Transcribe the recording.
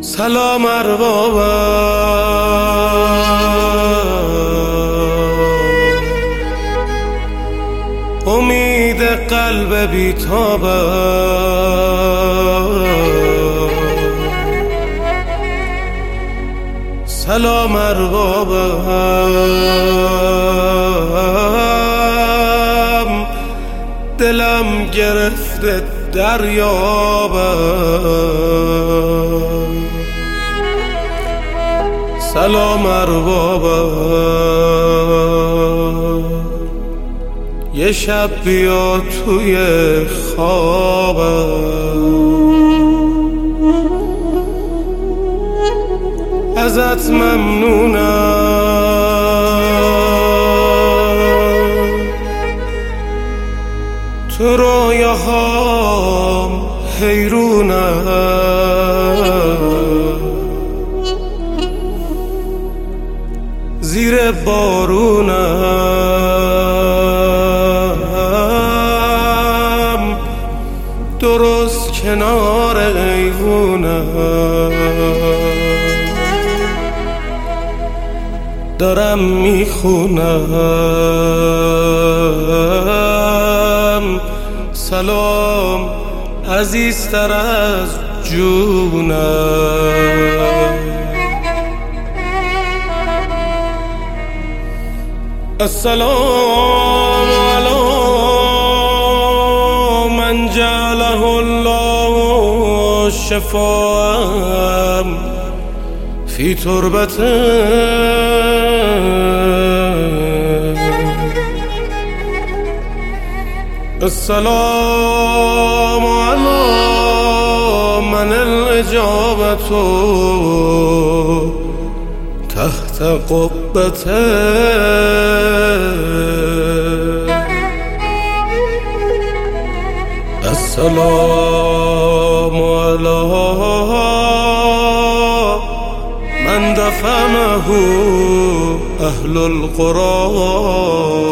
سلام اربابم، امید قلب بیتابم. سلام اربابم، دلم گرفته دریابم. سلام اربابم، یه شب بیا توی خوابم. ازت ممنونم، تو رویاهام حیرونم. زیر بارونم، درست کنار ایوونم. دارم میخونم سلام عزیزتر از جونم. السلام علی من جعله الله شفاء فی تربته. السلام علی من الاجابة تحت قبته. السلام علی من دفنه اهل القرى.